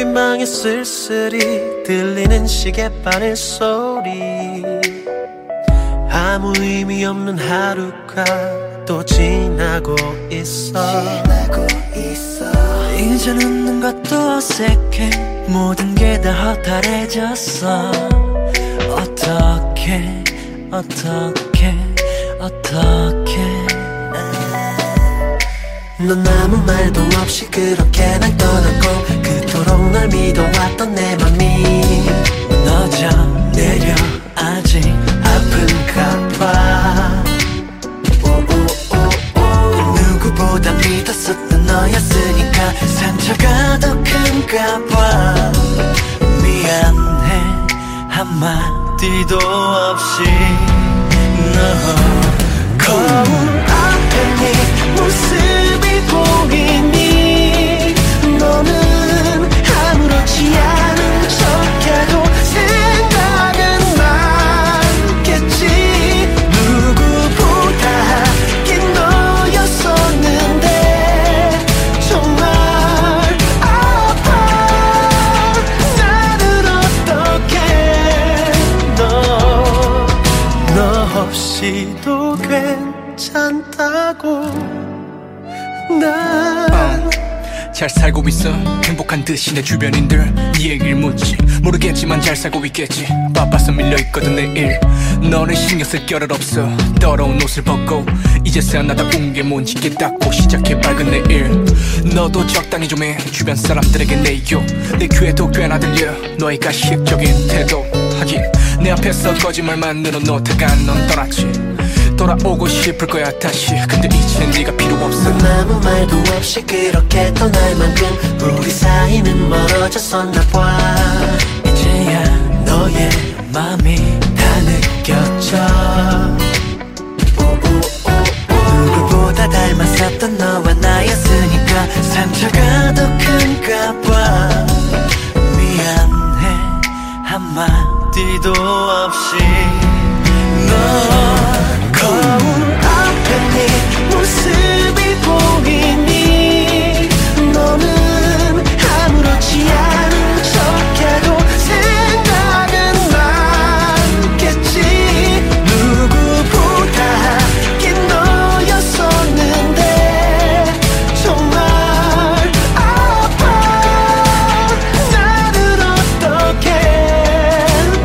방에 쓸쓸히 들리는 시계바늘 소리. 아무 의미 없는 하루가 또 지나고 있어. 이제 웃는 것도 어색해. 모든 게 다 허탈해졌어. 어떡해 넌 아무 말도 없이 그렇게 날 떠났고, 그토록 널 믿어왔던 내 맘이 무너져 내려. 아직 아픈가 봐. 누구보다 믿었었던 너였으니까 상처가 더 큰가 봐. 미안해 한마디도 없이. 너 거울 앞에 네 모습이 보이니 너는 아무렇지 않은 척해도 생각은 많겠지. 누구보다 하긴 너였었는데 정말 아파. 나는 어떡해. 너 없이도 괜찮다고. 난 잘 살고 있어 행복한 듯이 내 주변인들 네 얘기를 묻지. 모르겠지만 잘 살고 있겠지. 바빠서 밀려있거든 내일. 너는 신경 쓸 겨를 없어. 더러운 옷을 벗고 이제서야 나다운 게 뭔지 깨닫고 시작해 밝은 내일. 너도 적당히 좀 해. 주변 사람들에게 내요. 내 귀에도 꽤나 들려 너의 가식적인 태도. 하긴 내 앞에서 거짓말만 늘어놓다가 넌 떠났지. 돌아오고 싶을 거야 다시. 근데 이젠 네가 필요 없어. 넌 아무 말도 없이 그렇게 떠날 만큼 우리 사이는 멀어졌었나 봐. 이제야 너의 맘이 다 느껴져. 누구보다 닮았었던 너와 나였으니까 상처가 더 큰가 봐. 미안해 한마디도 없이. 너 거울 앞에 네 모습이 보이니 너는 아무렇지 않은 척해도 생각은 많겠지. 누구보다 하긴 너였었는데 정말 아파. 나는 어떡해.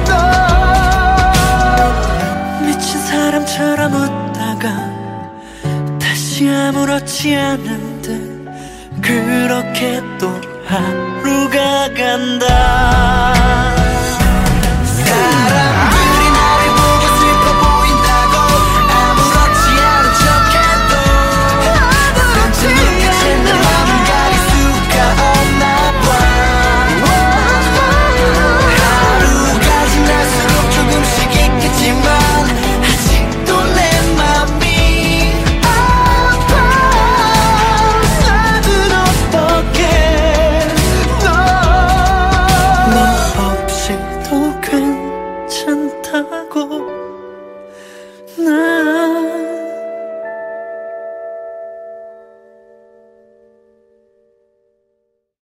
너 미친 사람처럼 웃다가 다시 아무렇지 않은 듯 그렇게 또 하루가 간다. 사랑